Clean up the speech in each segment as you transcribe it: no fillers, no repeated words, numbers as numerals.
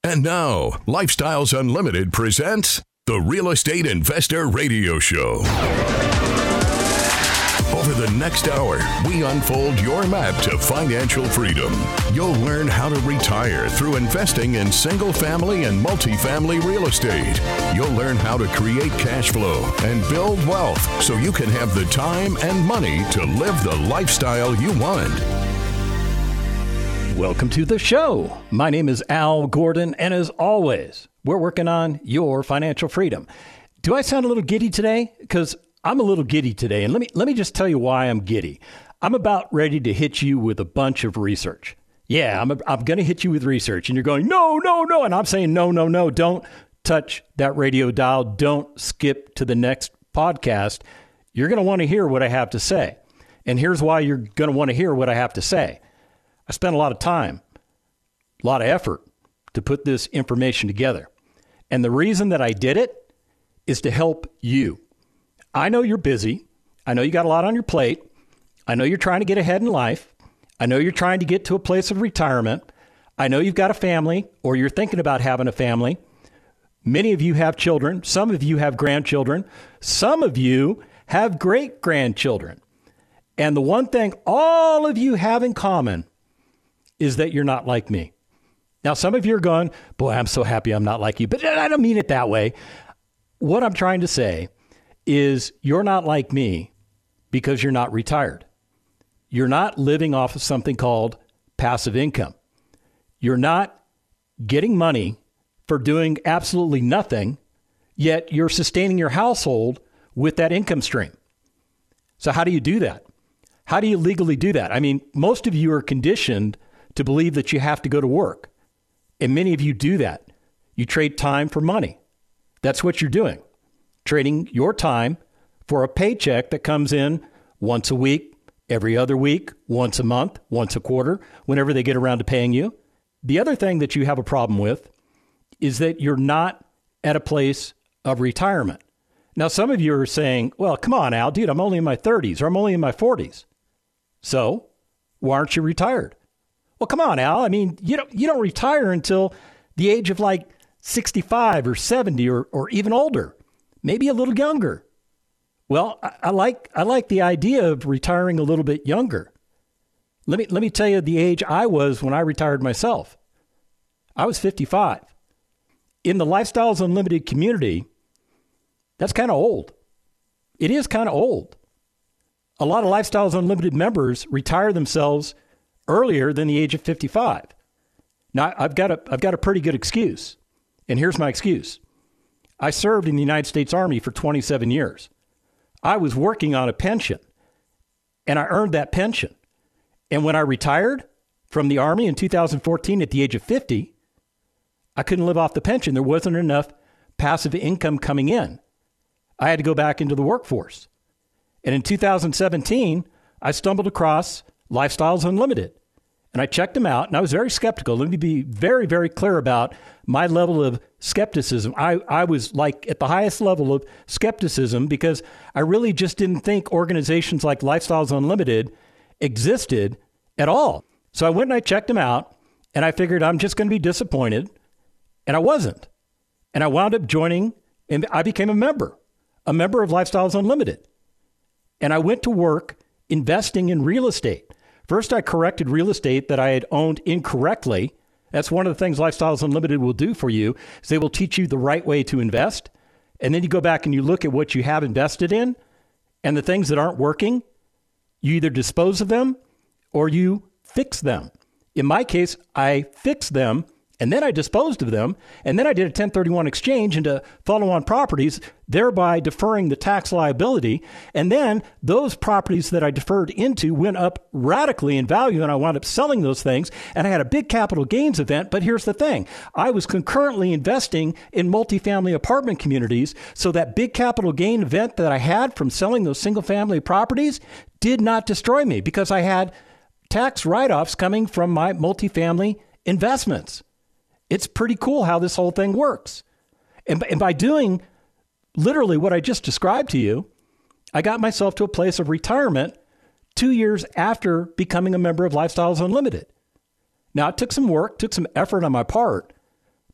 And now, Lifestyles Unlimited presents the Real Estate Investor Radio Show. Over the next hour, we unfold your map to financial freedom. You'll learn how to retire through investing in single-family and multifamily real estate. You'll learn how to create cash flow and build wealth so you can have the time and money to live the lifestyle you want. Welcome to the show. My name is Al Gordon, and as always, we're working on your financial freedom. Do I sound a little giddy today? Because I'm a little giddy today, and let me just tell you why I'm giddy. I'm about ready to hit you with a bunch of research. Yeah, I'm going to hit you with research, and you're going, no, and I'm saying no, don't touch that radio dial. Don't skip to the next podcast. You're going to want to hear what I have to say, and here's why you're going to want to hear what I have to say. I spent a lot of time, a lot of effort to put this information together. And the reason that I did it is to help you. I know you're busy. I know you got a lot on your plate. I know you're trying to get ahead in life. I know you're trying to get to a place of retirement. I know you've got a family or you're thinking about having a family. Many of you have children. Some of you have grandchildren. Some of you have great-grandchildren. And the one thing all of you have in common is that you're not like me. Now, some of you are going, boy, I'm so happy I'm not like you, but I don't mean it that way. What I'm trying to say is you're not like me because you're not retired. You're not living off of something called passive income. You're not getting money for doing absolutely nothing, yet you're sustaining your household with that income stream. So how do you do that? How do you legally do that? I mean, most of you are conditioned to believe that you have to go to work. And many of you do that. You trade time for money. That's what you're doing. Trading your time for a paycheck that comes in once a week, every other week, once a month, once a quarter, whenever they get around to paying you. The other thing that you have a problem with is that you're not at a place of retirement. Now, some of you are saying, well, come on, Al, dude, I'm only in my 30s or I'm only in my 40s. So why aren't you retired? Well, come on, Al. I mean, you don't retire until the age of like 65 or 70 or even older, maybe a little younger. Well, I like the idea of retiring a little bit younger. Let me tell you the age I was when I retired myself. I was 55. In the Lifestyles Unlimited community, that's kind of old. It is kind of old. A lot of Lifestyles Unlimited members retire themselves earlier than the age of 55. Now, I've got a pretty good excuse. And here's my excuse. I served in the United States Army for 27 years. I was working on a pension, and I earned that pension. And when I retired from the Army in 2014 at the age of 50, I couldn't live off the pension. There wasn't enough passive income coming in. I had to go back into the workforce. And in 2017, I stumbled across Lifestyles Unlimited. And I checked them out, and I was very skeptical. Let me be very, very clear about my level of skepticism. I was like at the highest level of skepticism because I really just didn't think organizations like Lifestyles Unlimited existed at all. So I went and I checked them out, and I figured I'm just going to be disappointed, and I wasn't. And I wound up joining, and I became a member of Lifestyles Unlimited. And I went to work investing in real estate. First, I corrected real estate that I had owned incorrectly. That's one of the things Lifestyles Unlimited will do for you, is they will teach you the right way to invest. And then you go back and you look at what you have invested in, and the things that aren't working, you either dispose of them or you fix them. In my case, I fixed them, and then I disposed of them, and then I did a 1031 exchange into follow-on properties, thereby deferring the tax liability. And then those properties that I deferred into went up radically in value, and I wound up selling those things, and I had a big capital gains event. But here's the thing. I was concurrently investing in multifamily apartment communities, so that big capital gain event that I had from selling those single-family properties did not destroy me because I had tax write-offs coming from my multifamily investments. It's pretty cool how this whole thing works. And by doing literally what I just described to you, I got myself to a place of retirement 2 years after becoming a member of Lifestyles Unlimited. Now, it took some work, took some effort on my part,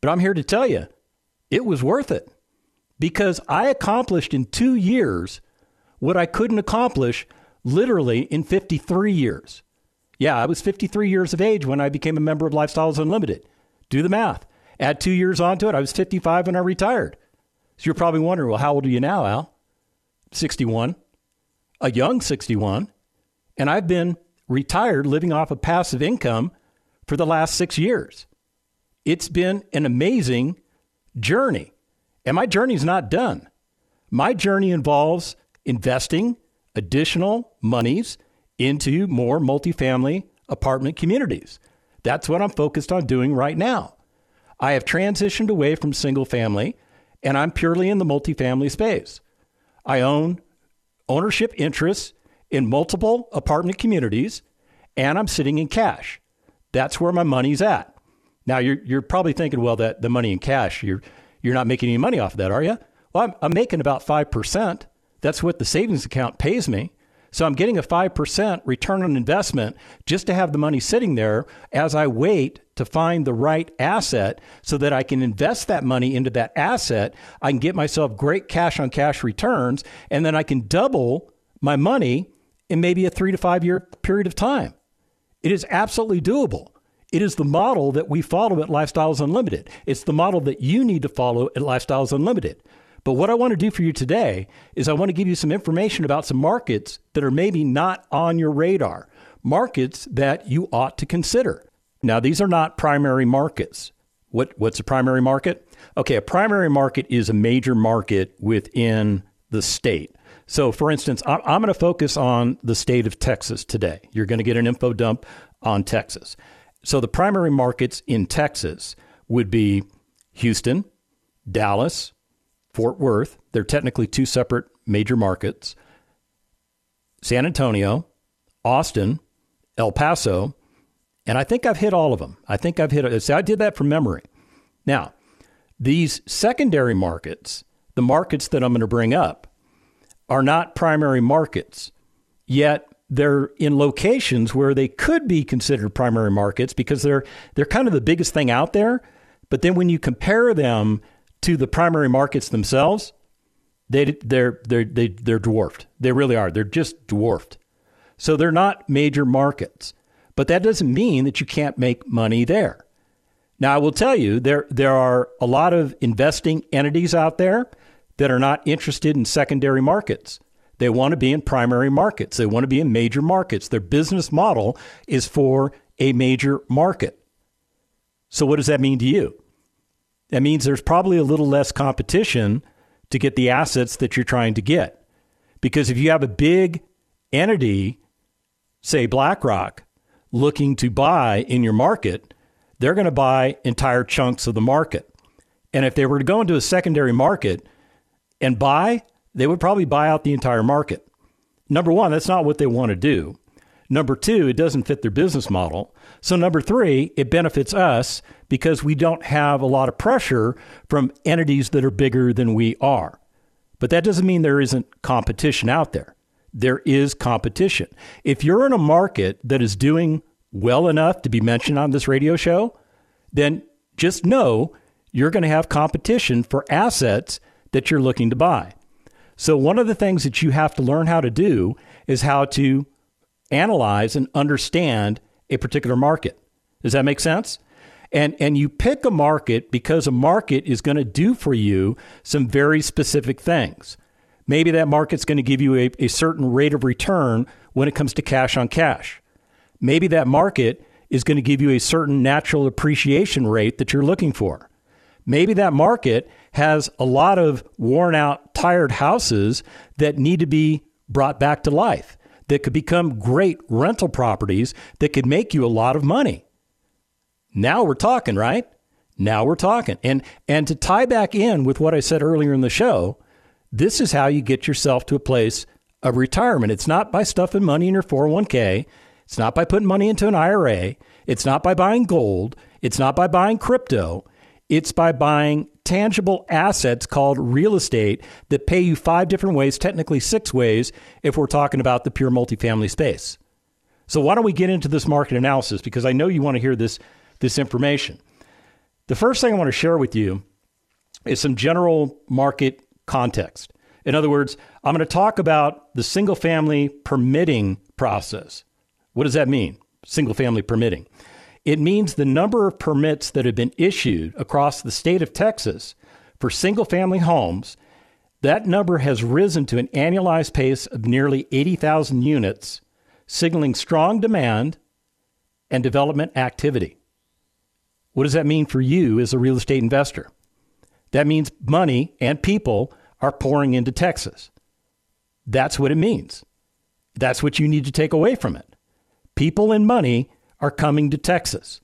But I'm here to tell you, it was worth it because I accomplished in 2 years what I couldn't accomplish literally in 53 years. Yeah, I was 53 years of age when I became a member of Lifestyles Unlimited. Do the math. Add 2 years onto it. I was 55 when I retired. So you're probably wondering, well, how old are you now, Al? 61, a young 61. And I've been retired living off of passive income for the last 6 years. It's been an amazing journey. And my journey's not done. My journey involves investing additional monies into more multifamily apartment communities. That's what I'm focused on doing right now. I have transitioned away from single family, and I'm purely in the multifamily space. I own ownership interests in multiple apartment communities, and I'm sitting in cash. That's where my money's at. Now, you're probably thinking, well, that the money in cash, you're not making any money off of that, are you? Well, I'm making about 5%. That's what the savings account pays me. So I'm getting a 5% return on investment just to have the money sitting there as I wait to find the right asset so that I can invest that money into that asset. I can get myself great cash on cash returns, and then I can double my money in maybe a 3 to 5 year period of time. It is absolutely doable. It is the model that we follow at Lifestyles Unlimited. It's the model that you need to follow at Lifestyles Unlimited. But what I want to do for you today is I want to give you some information about some markets that are maybe not on your radar, markets that you ought to consider. Now, these are not primary markets. What's a primary market? Okay, a primary market is a major market within the state. So, for instance, I'm going to focus on the state of Texas today. You're going to get an info dump on Texas. So the primary markets in Texas would be Houston, Dallas, Fort Worth. They're technically two separate major markets. San Antonio, Austin, El Paso, and I think I've hit all of them. I did that from memory. Now, these secondary markets, the markets that I'm going to bring up, are not primary markets, yet they're in locations where they could be considered primary markets because they're kind of the biggest thing out there. But then when you compare them to the primary markets themselves, they're dwarfed. They really are. They're just dwarfed. So they're not major markets. But that doesn't mean that you can't make money there. Now, I will tell you, there are a lot of investing entities out there that are not interested in secondary markets. They want to be in primary markets. They want to be in major markets. Their business model is for a major market. So what does that mean to you? That means there's probably a little less competition to get the assets that you're trying to get. Because if you have a big entity, say BlackRock, looking to buy in your market, they're going to buy entire chunks of the market. And if they were to go into a secondary market and buy, they would probably buy out the entire market. Number one, that's not what they want to do. Number two, it doesn't fit their business model. So number three, it benefits us because we don't have a lot of pressure from entities that are bigger than we are. But that doesn't mean there isn't competition out there. There is competition. If you're in a market that is doing well enough to be mentioned on this radio show, then just know you're going to have competition for assets that you're looking to buy. So one of the things that you have to learn how to do is how to analyze and understand a particular market. Does that make sense? And you pick a market because a market is going to do for you some very specific things. Maybe that market's going to give you a certain rate of return when it comes to cash on cash. Maybe that market is going to give you a certain natural appreciation rate that you're looking for. Maybe that market has a lot of worn out, tired houses that need to be brought back to life, that could become great rental properties that could make you a lot of money. Now we're talking, right? Now we're talking. And to tie back in with what I said earlier in the show, this is how you get yourself to a place of retirement. It's not by stuffing money in your 401k. It's not by putting money into an IRA. It's not by buying gold. It's not by buying crypto. It's by buying tangible assets called real estate that pay you 5 different ways, technically 6 ways, if we're talking about the pure multifamily space. So why don't we get into this market analysis? Because I know you want to hear this information. The first thing I want to share with you is some general market context. In other words, I'm going to talk about the single-family permitting process. What does that mean, single-family permitting? It means the number of permits that have been issued across the state of Texas for single-family homes. That number has risen to an annualized pace of nearly 80,000 units, signaling strong demand and development activity. What does that mean for you as a real estate investor? That means money and people are pouring into Texas. That's what it means. That's what you need to take away from it. People and money are coming to Texas.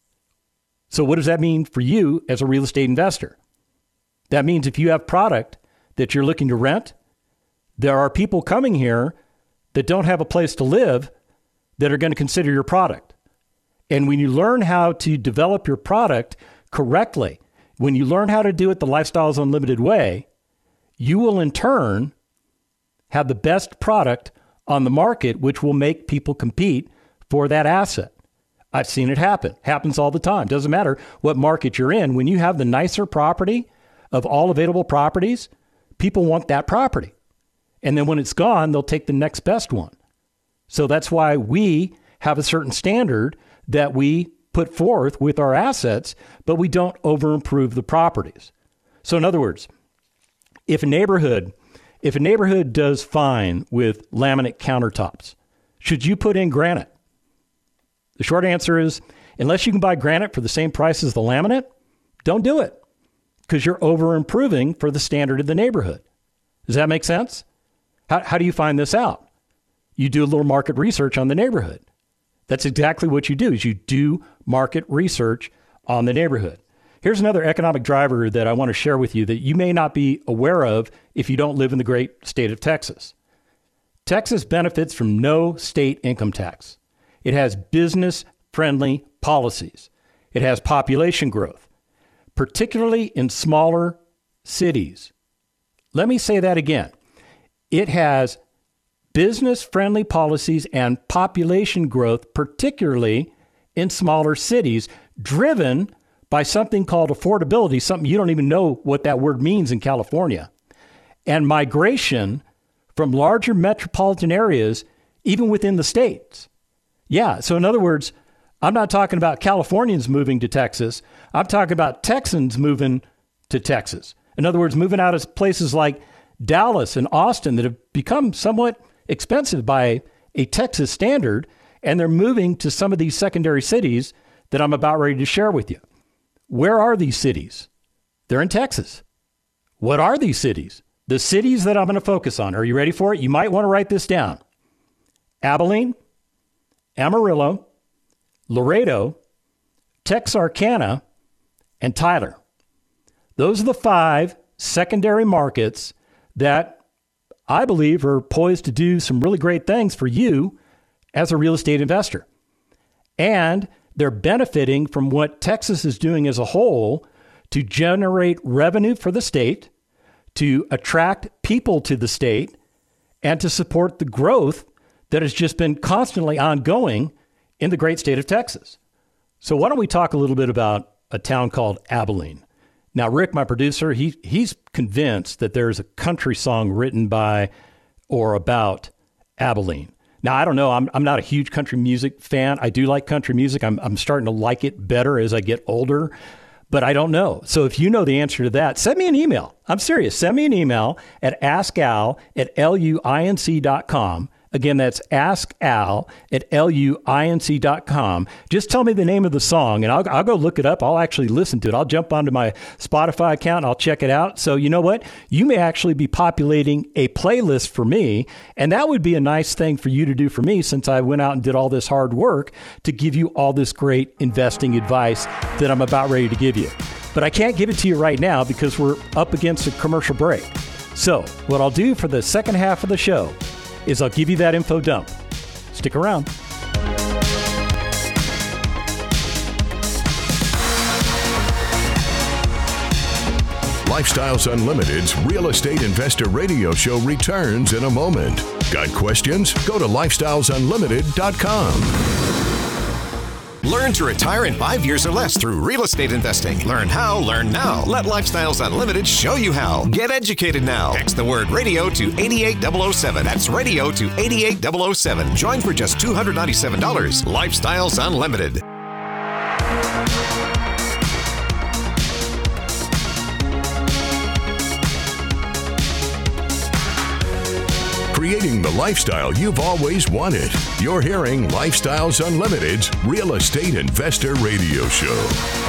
So what does that mean for you as a real estate investor? That means if you have product that you're looking to rent, there are people coming here that don't have a place to live that are going to consider your product. And when you learn how to develop your product correctly, when you learn how to do it the Lifestyles Unlimited way, you will in turn have the best product on the market, which will make people compete for that asset. I've seen it happen. Happens all the time. Doesn't matter what market you're in. When you have the nicer property of all available properties, people want that property. And then when it's gone, they'll take the next best one. So that's why we have a certain standard that we put forth with our assets, but we don't over-improve the properties. So in other words, if a neighborhood does fine with laminate countertops, should you put in granite? The short answer is, unless you can buy granite for the same price as the laminate, don't do it, because you're over-improving for the standard of the neighborhood. Does that make sense? How do you find this out? You do a little market research on the neighborhood. That's exactly what you do, is you do market research on the neighborhood. Here's another economic driver that I want to share with you that you may not be aware of if you don't live in the great state of Texas. Texas benefits from no state income tax. It has business-friendly policies. It has population growth, particularly in smaller cities. Let me say that again. It has business-friendly policies and population growth, particularly in smaller cities, driven by something called affordability, something you don't even know what that word means in California, and migration from larger metropolitan areas, even within the states. Yeah, so in other words, I'm not talking about Californians moving to Texas. I'm talking about Texans moving to Texas. In other words, moving out of places like Dallas and Austin that have become somewhat expensive by a Texas standard, and they're moving to some of these secondary cities that I'm about ready to share with you. Where are these cities? They're in Texas. What are these cities? The cities that I'm going to focus on. Are you ready for it? You might want to write this down. Abilene, Amarillo, Laredo, Texarkana, and Tyler. Those are the 5 secondary markets that I believe are poised to do some really great things for you as a real estate investor. And they're benefiting from what Texas is doing as a whole to generate revenue for the state, to attract people to the state, and to support the growth that has just been constantly ongoing in the great state of Texas. So why don't we talk a little bit about a town called Abilene? Now, Rick, my producer, he's convinced that there's a country song written by or about Abilene. Now, I don't know. I'm not a huge country music fan. I do like country music. I'm starting to like it better as I get older, but I don't know. So if you know the answer to that, send me an email. I'm serious. Send me an email at askal@luinc.com. Again, that's askal@luinc.com. Just tell me the name of the song, and I'll go look it up. I'll actually listen to it. I'll jump onto my Spotify account, and I'll check it out. So you know what? You may actually be populating a playlist for me, and that would be a nice thing for you to do for me, since I went out and did all this hard work to give you all this great investing advice that I'm about ready to give you. But I can't give it to you right now because we're up against a commercial break. So what I'll do for the second half of the show is I'll give you that info dump. Stick around. Lifestyles Unlimited's Real Estate Investor Radio Show returns in a moment. Got questions? Go to lifestylesunlimited.com. Learn to retire in 5 years or less through real estate investing. Learn how, learn now. Let Lifestyles Unlimited show you how. Get educated now. Text the word radio to 88007. That's radio to 88007. Join for just $297. Lifestyles Unlimited. Creating the lifestyle you've always wanted. You're hearing Lifestyles Unlimited's Real Estate Investor Radio Show.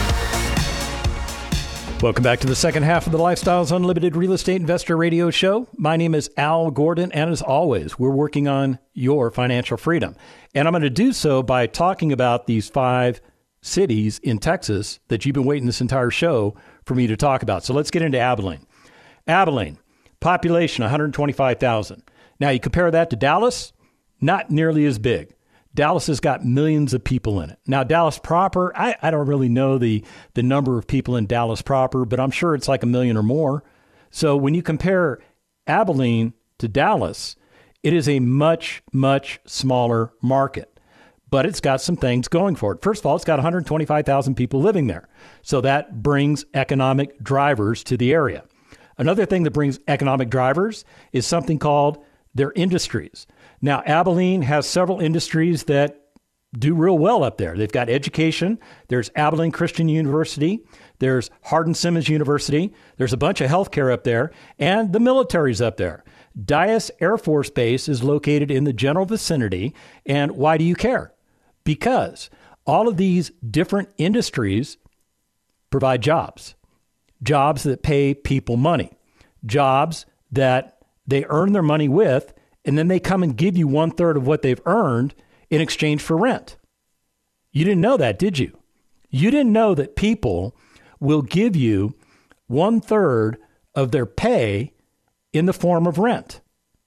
Welcome back to the second half of the Lifestyles Unlimited Real Estate Investor Radio Show. My name is Al Gordon, and as always, we're working on your financial freedom. And I'm going to do so by talking about these 5 cities in Texas that you've been waiting this entire show for me to talk about. So let's get into Abilene. Abilene, population 125,000. Now, you compare that to Dallas, not nearly as big. Dallas has got millions of people in it. Now, Dallas proper, I don't really know the number of people in Dallas proper, but I'm sure it's like 1 million or more. So when you compare Abilene to Dallas, it is a much, much smaller market. But it's got some things going for it. First of all, it's got 125,000 people living there. So that brings economic drivers to the area. Another thing that brings economic drivers is something called their industries. Now, Abilene has several industries that do real well up there. They've got education. There's Abilene Christian University. There's Hardin-Simmons University. There's a bunch of healthcare up there. And the military's up there. Dyess Air Force Base is located in the general vicinity. And why do you care? Because all of these different industries provide jobs. Jobs that pay people money. Jobs that they earn their money with, and then they come and give you 1/3 of what they've earned in exchange for rent. You didn't know that, did you? You didn't know that people will give you 1/3 of their pay in the form of rent.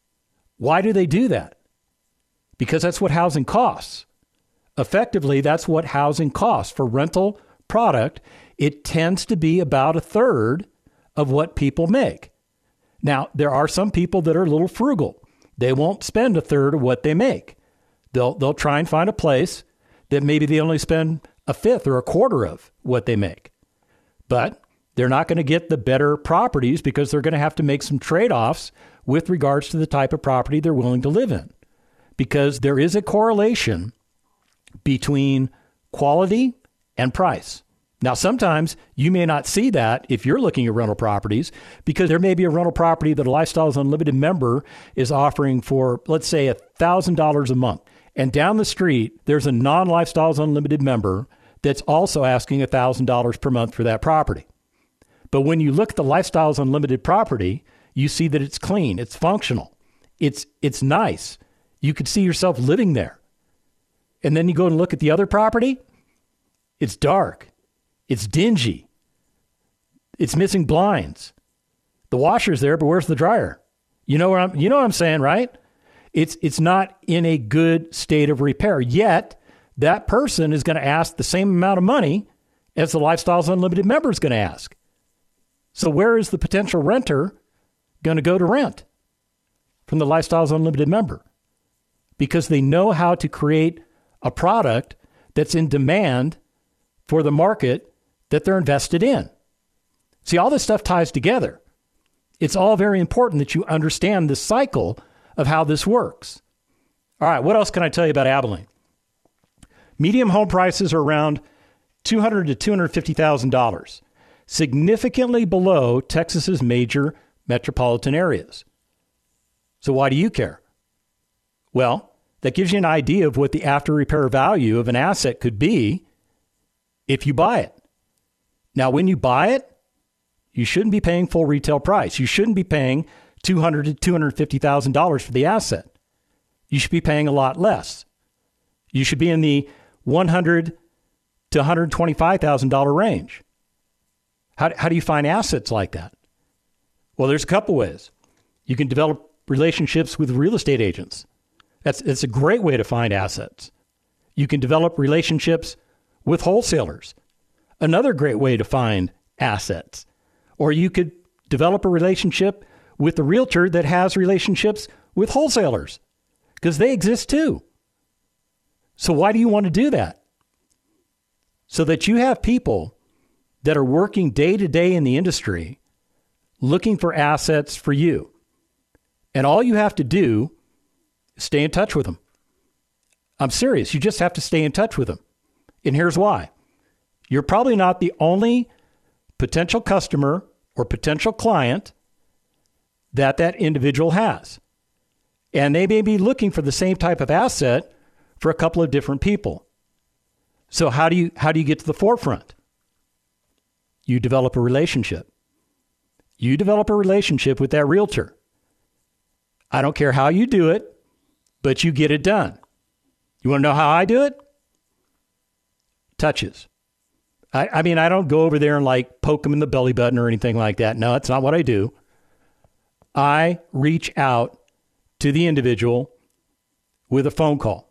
Why do they do that? Because that's what housing costs. Effectively, that's what housing costs. For rental product, it tends to be about 1/3 of what people make. Now, there are some people that are a little frugal. They won't spend 1/3 of what they make. They'll try and find a place that maybe they only spend 1/5 or 1/4 of what they make. But they're not going to get the better properties because they're going to have to make some trade-offs with regards to the type of property they're willing to live in. Because there is a correlation between quality and price. Now, sometimes you may not see that if you're looking at rental properties, because there may be a rental property that a Lifestyles Unlimited member is offering for, let's say, $1,000 a month. And down the street, there's a non-Lifestyles Unlimited member that's also asking $1,000 per month for that property. But when you look at the Lifestyles Unlimited property, you see that it's clean, it's functional, it's nice. You could see yourself living there. And then you go and look at the other property, it's dark. It's dingy. It's missing blinds. The washer's there, but where's the dryer? You know what I'm saying, right? It's not in a good state of repair. Yet, that person is going to ask the same amount of money as the Lifestyles Unlimited member is going to ask. So where is the potential renter going to go to rent from the Lifestyles Unlimited member? Because they know how to create a product that's in demand for the market that they're invested in. See, all this stuff ties together. It's all very important that you understand the cycle of how this works. All right, what else can I tell you about Abilene? Medium home prices are around $200,000 to $250,000, significantly below Texas's major metropolitan areas. So why do you care? Well, that gives you an idea of what the after repair value of an asset could be if you buy it. Now, when you buy it, you shouldn't be paying full retail price. You shouldn't be paying $200,000 to $250,000 for the asset. You should be paying a lot less. You should be in the $100,000 to $125,000 range. How do you find assets like that? Well, there's a couple ways. You can develop relationships with real estate agents. It's a great way to find assets. You can develop relationships with wholesalers. Another great way to find assets. Or you could develop a relationship with the realtor that has relationships with wholesalers, because they exist too. So why do you want to do that? so that you have people that are working day to day in the industry looking for assets for you. And all you have to do is stay in touch with them. I'm serious. You just have to stay in touch with them. And here's why. You're probably not the only potential customer or potential client that individual has. And they may be looking for the same type of asset for a couple of different people. So how do you get to the forefront? You develop a relationship. You develop a relationship with that realtor. I don't care how you do it, but you get it done. You want to know how I do it? Touches. I mean, I don't go over there and like poke them in the belly button or anything like that. No, that's not what I do. I reach out to the individual with a phone call.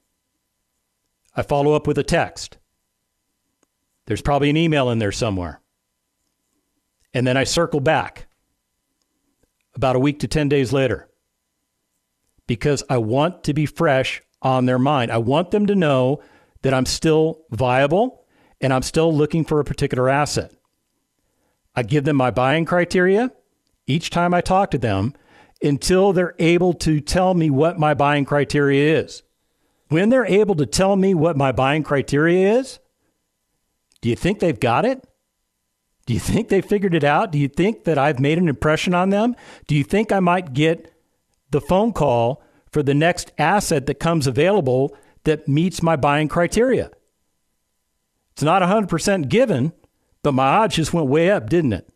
I follow up with a text. There's probably an email in there somewhere. And then I circle back about a week to 10 days later because I want to be fresh on their mind. I want them to know that I'm still viable and I'm still looking for a particular asset. I give them my buying criteria each time I talk to them until they're able to tell me what my buying criteria is. When they're able to tell me what my buying criteria is, do you think they've got it? Do you think they figured it out? Do you think that I've made an impression on them? Do you think I might get the phone call for the next asset that comes available that meets my buying criteria? It's not 100% given, but my odds just went way up, didn't it?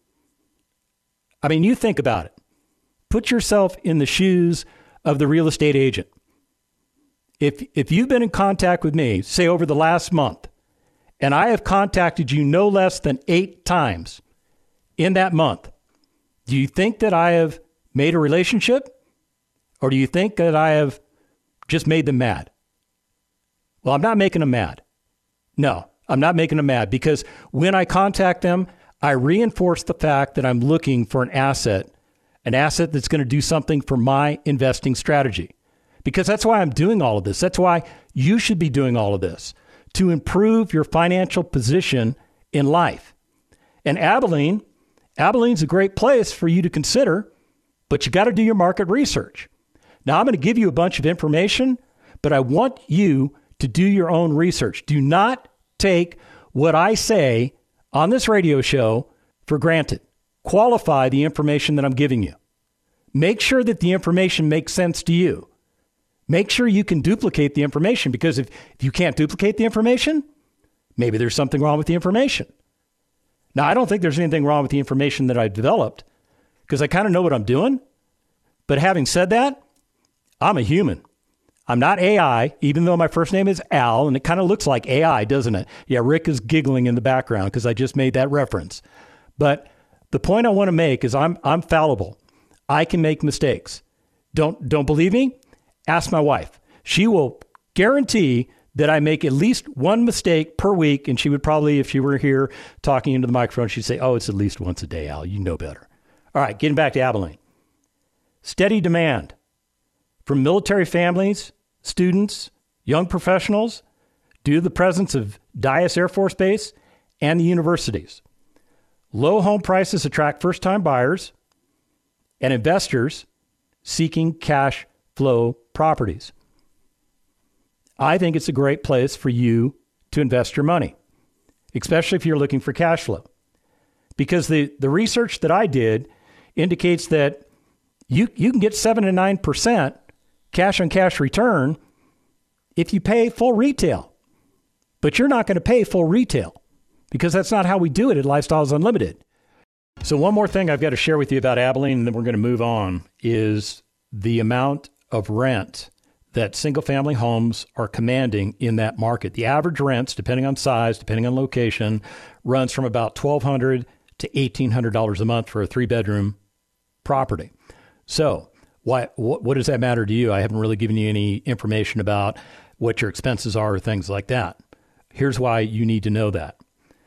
I mean, you think about it. Put yourself in the shoes of the real estate agent. If you've been in contact with me, say over the last month, and I have contacted you no less than 8 times in that month, do you think that I have made a relationship? Or do you think that I have just made them mad? Well, I'm not making them mad. No, I'm not making them mad because when I contact them, I reinforce the fact that I'm looking for an asset that's going to do something for my investing strategy. Because that's why I'm doing all of this. That's why you should be doing all of this, to improve your financial position in life. And Abilene's a great place for you to consider, but you got to do your market research. Now, I'm going to give you a bunch of information, but I want you to do your own research. Do not take what I say on this radio show for granted. Qualify the information that I'm giving you. Make sure that the information makes sense to you. Make sure you can duplicate the information, because if you can't duplicate the information, maybe there's something wrong with the information. Now, I don't think there's anything wrong with the information that I developed because I kind of know what I'm doing. But having said that, I'm a human. I'm not AI, even though my first name is Al, and it kind of looks like AI, doesn't it? Yeah, Rick is giggling in the background because I just made that reference. But the point I want to make is I'm fallible. I can make mistakes. Don't believe me? Ask my wife. She will guarantee that I make at least one mistake per week, and she would probably, if she were here talking into the microphone, she'd say, oh, it's at least once a day, Al. You know better. All right, getting back to Abilene. Steady demand from military families, students, young professionals, due to the presence of Dyess Air Force Base and the universities. Low home prices attract first-time buyers and investors seeking cash flow properties. I think it's a great place for you to invest your money, especially if you're looking for cash flow. Because the research that I did indicates that you can get 7 to 9% cash on cash return if you pay full retail. But you're not going to pay full retail because that's not how we do it at Lifestyles Unlimited. So one more thing I've got to share with you about Abilene, and then we're going to move on, is the amount of rent that single-family homes are commanding in that market. The average rents, depending on size, depending on location, runs from about $1,200 to $1,800 a month for a 3-bedroom property. So what does that matter to you? I haven't really given you any information about what your expenses are or things like that. Here's why you need to know that.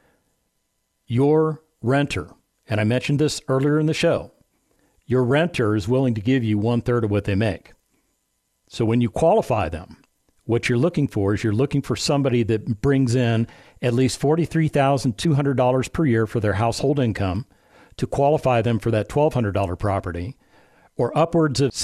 Your renter, and I mentioned this earlier in the show, your renter is willing to give you 1/3 of what they make. So when you qualify them, what you're looking for is you're looking for somebody that brings in at least $43,200 per year for their household income to qualify them for that $1,200 property, or upwards of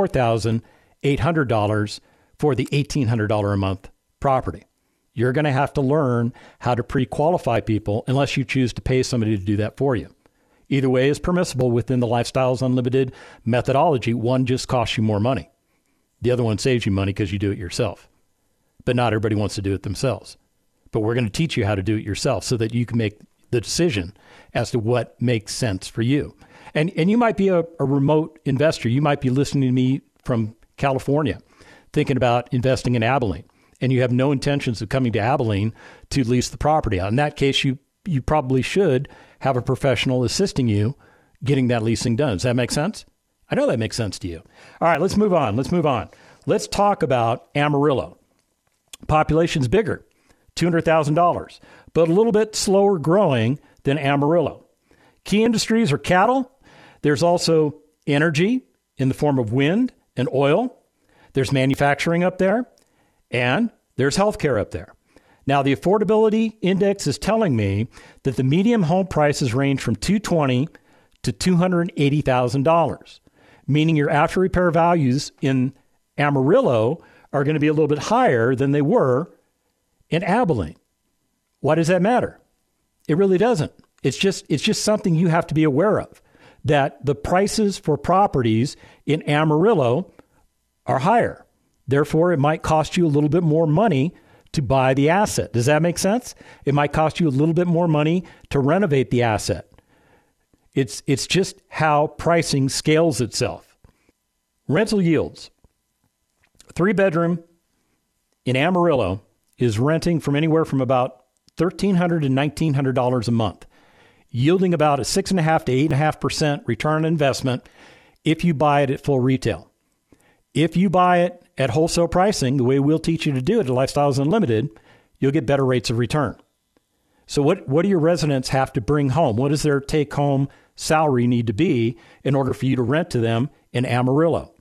$64,800 for the $1,800 a month property. You're going to have to learn how to pre-qualify people unless you choose to pay somebody to do that for you. Either way is permissible within the Lifestyles Unlimited methodology. One just costs you more money. The other one saves you money because you do it yourself. But not everybody wants to do it themselves. But we're going to teach you how to do it yourself so that you can make the decision as to what makes sense for you. And you might be a remote investor. You might be listening to me from California, thinking about investing in Abilene, and you have no intentions of coming to Abilene to lease the property out. In that case, you probably should have a professional assisting you getting that leasing done. Does that make sense? I know that makes sense to you. All right, let's move on. Let's talk about Amarillo. Population's bigger, $200,000, but a little bit slower growing than Amarillo. Key industries are cattle. There's also energy in the form of wind and oil. There's manufacturing up there, and there's healthcare up there. Now, the affordability index is telling me that the median home prices range from $220,000 to $280,000, meaning your after repair values in Amarillo are going to be a little bit higher than they were in Abilene. Why does that matter? It really doesn't. It's just something you have to be aware of, that the prices for properties in Amarillo are higher. Therefore, it might cost you a little bit more money to buy the asset. Does that make sense? It might cost you a little bit more money to renovate the asset. It's just how pricing scales itself. Rental yields. 3-bedroom in Amarillo is renting from anywhere from about $1,300 to $1,900 a month, yielding about a 6.5% to 8.5% return on investment if you buy it at full retail. If you buy it at wholesale pricing, the way we'll teach you to do it at Lifestyles Unlimited, you'll get better rates of return. So what do your residents have to bring home? What does their take-home salary need to be in order for you to rent to them in Amarillo?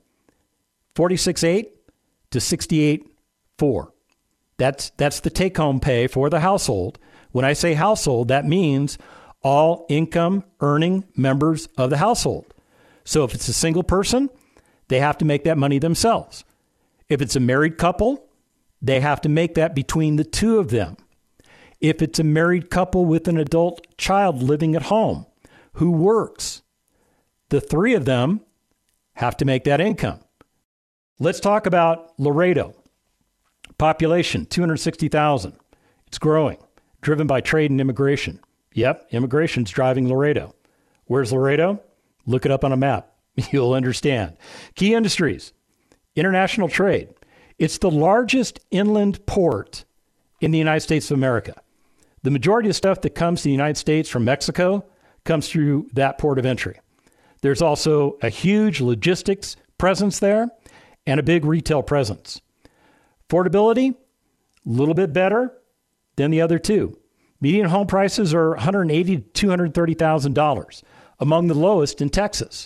$46,800 to $68,400. That's the take-home pay for the household. When I say household, that means all income earning members of the household. So if it's a single person, they have to make that money themselves. If it's a married couple, they have to make that between the two of them. If it's a married couple with an adult child living at home who works, the three of them have to make that income. Let's talk about Laredo. Population, 260,000. It's growing, driven by trade and immigration. Yep, immigration's driving Laredo. Where's Laredo? Look it up on a map. You'll understand. Key industries, international trade. It's the largest inland port in the United States of America. The majority of stuff that comes to the United States from Mexico comes through that port of entry. There's also a huge logistics presence there and a big retail presence. Affordability, a little bit better than the other two. Median home prices are $180,000 to $230,000, among the lowest in Texas.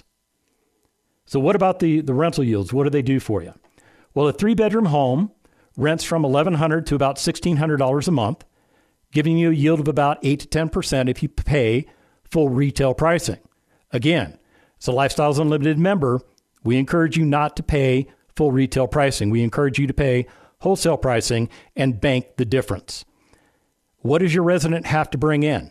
So what about the rental yields? What do they do for you? Well, a 3-bedroom home rents from $1,100 to about $1,600 a month, giving you a yield of about 8 to 10% if you pay full retail pricing. Again, as a Lifestyles Unlimited member, we encourage you not to pay full retail pricing. We encourage you to pay wholesale pricing and bank the difference. What does your resident have to bring in?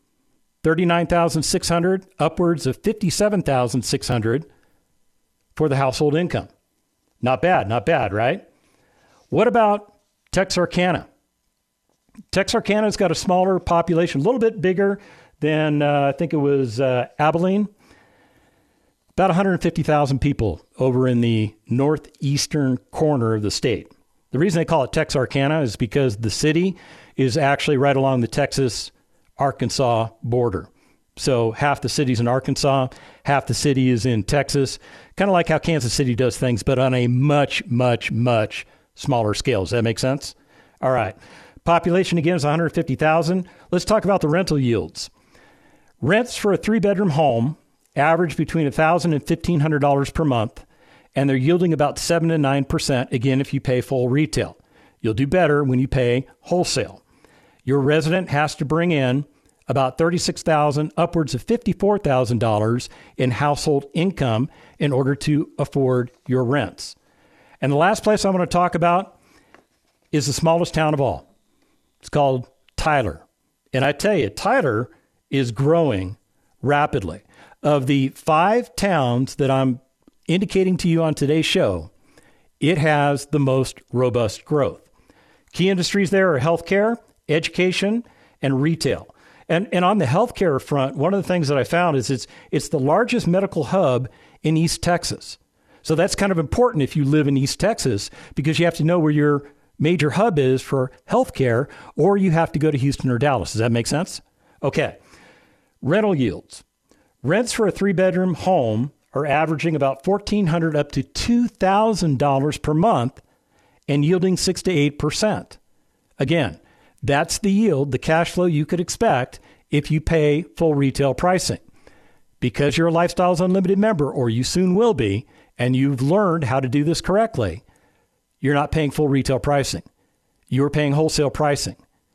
$39,600, upwards of $57,600 for the household income. Not bad, right? What about Texarkana? Texarkana's got a smaller population, a little bit bigger than I think it was Abilene. About 150,000 people over in the northeastern corner of the state. The reason they call it Texarkana is because the city is actually right along the Texas-Arkansas border. So half the city's in Arkansas, half the city is in Texas, kind of like how Kansas City does things, but on a much, much, much smaller scale. Does that make sense? All right. Population, again, is 150,000. Let's talk about the rental yields. Rents for a 3-bedroom home average between $1,000 and $1,500 per month, and they're yielding about 7 to 9%, again, if you pay full retail. You'll do better when you pay wholesale. Your resident has to bring in about $36,000, upwards of $54,000 in household income in order to afford your rents. And the last place I want to talk about is the smallest town of all. It's called Tyler. And I tell you, Tyler is growing rapidly. Of the 5 towns that I'm indicating to you on today's show, it has the most robust growth. Key industries there are healthcare, education, and retail. And on the healthcare front, one of the things that I found is it's the largest medical hub in East Texas. So that's kind of important if you live in East Texas, because you have to know where your major hub is for healthcare, or you have to go to Houston or Dallas. Does that make sense? Okay. Rental yields. Rents for a 3-bedroom home are averaging about $1,400 up to $2,000 per month and yielding 6 to 8%. Again, that's the yield, the cash flow you could expect if you pay full retail pricing. Because you're a Lifestyles Unlimited member, or you soon will be, and you've learned how to do this correctly, you're not paying full retail pricing. You're paying wholesale pricing.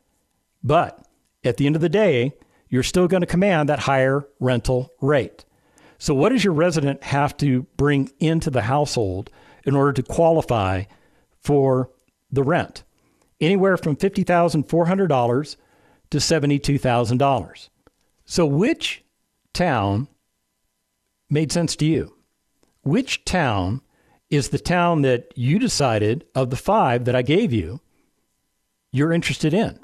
But at the end of the day, you're still going to command that higher rental rate. So what does your resident have to bring into the household in order to qualify for the rent? Anywhere from $50,400 to $72,000. So which town made sense to you? Which town is the town that you decided, of the 5 that I gave you, you're interested in?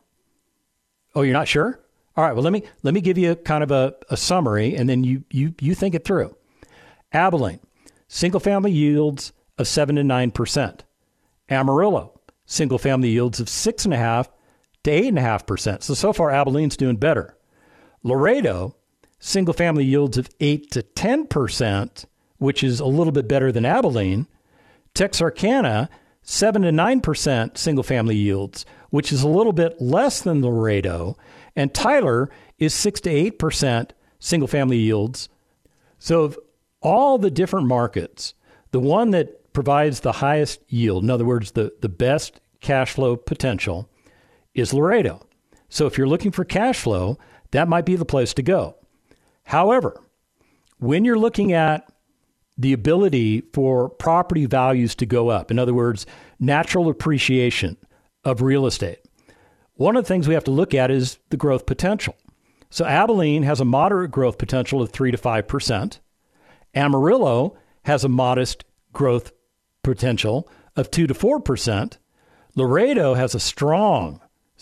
Oh, you're not sure? All right, well, let me give you kind of a summary, and then you think it through. Abilene, single-family yields of 7 to 9%. Amarillo, single-family yields of 6.5% to 8.5%. So far, Abilene's doing better. Laredo, single-family yields of 8 to 10%, which is a little bit better than Abilene. Texarkana, 7 to 9% single-family yields, which is a little bit less than Laredo. And Tyler is 6 to 8% single-family yields. So of all the different markets, the one that provides the highest yield, in other words, the best cash flow potential, is Laredo. So if you're looking for cash flow, that might be the place to go. However, when you're looking at the ability for property values to go up, in other words, natural appreciation of real estate, one of the things we have to look at is the growth potential. So Abilene has a moderate growth potential of 3 to 5%. Amarillo has a modest growth potential of 2 to 4%. Laredo has a strong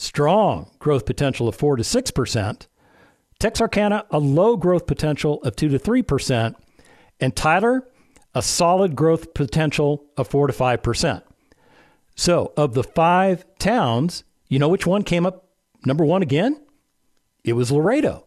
growth potential of 4 to 6%. Texarkana, a low growth potential of 2 to 3%. And Tyler, a solid growth potential of 4 to 5%. So of the 5 towns, you know which one came up number 1 again? It was Laredo.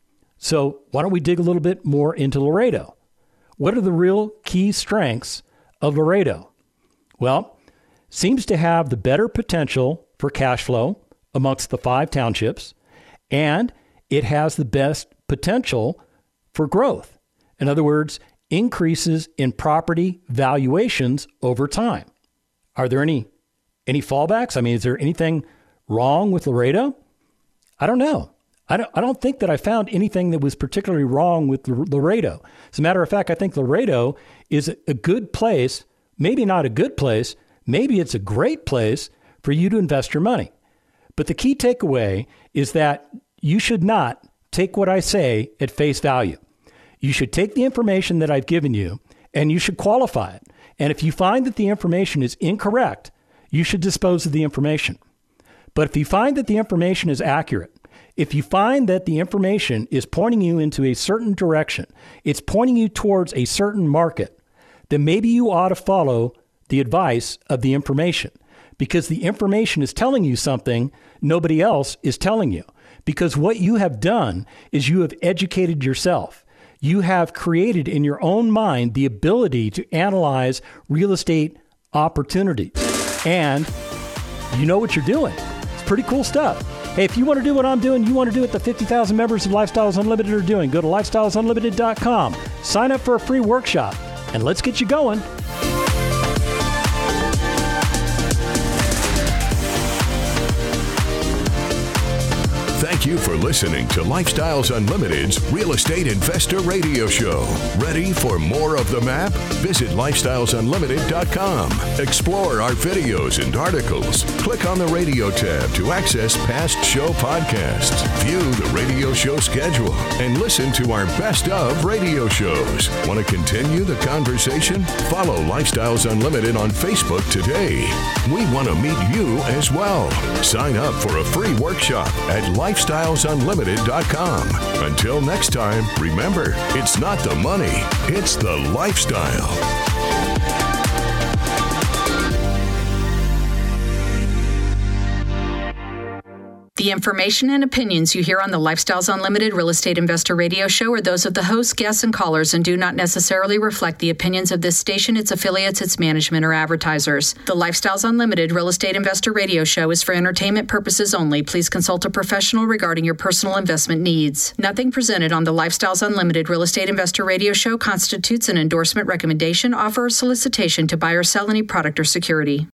So why don't we dig a little bit more into Laredo? What are the real key strengths of Laredo? Well, seems to have the better potential for cash flow amongst the 5 townships, and it has the best potential for growth. In other words, increases in property valuations over time. Are there any fallbacks? I mean, is there anything wrong with Laredo? I don't know. I don't think that I found anything that was particularly wrong with Laredo. As a matter of fact, I think Laredo is a good place, maybe not a good place, maybe it's a great place for you to invest your money. But the key takeaway is that you should not take what I say at face value. You should take the information that I've given you and you should qualify it. And if you find that the information is incorrect, you should dispose of the information. But if you find that the information is accurate, if you find that the information is pointing you into a certain direction, it's pointing you towards a certain market, then maybe you ought to follow the advice of the information, because the information is telling you something nobody else is telling you. Because what you have done is you have educated yourself. You have created in your own mind the ability to analyze real estate opportunities. And you know what you're doing. It's pretty cool stuff. Hey, if you want to do what I'm doing, you want to do what the 50,000 members of Lifestyles Unlimited are doing, go to lifestylesunlimited.com, sign up for a free workshop, and let's get you going. Thank you for listening to Lifestyles Unlimited's Real Estate Investor Radio Show. Ready for more of the map? Visit lifestylesunlimited.com. Explore our videos and articles. Click on the radio tab to access past show podcasts, view the radio show schedule, and listen to our best of radio shows. Want to continue the conversation? Follow Lifestyles Unlimited on Facebook today. We want to meet you as well. Sign up for a free workshop at lifestylesunlimited.com. Until next time, remember, it's not the money, it's the lifestyle. The information and opinions you hear on the Lifestyles Unlimited Real Estate Investor Radio Show are those of the hosts, guests, and callers and do not necessarily reflect the opinions of this station, its affiliates, its management, or advertisers. The Lifestyles Unlimited Real Estate Investor Radio Show is for entertainment purposes only. Please consult a professional regarding your personal investment needs. Nothing presented on the Lifestyles Unlimited Real Estate Investor Radio Show constitutes an endorsement, recommendation, offer, or solicitation to buy or sell any product or security.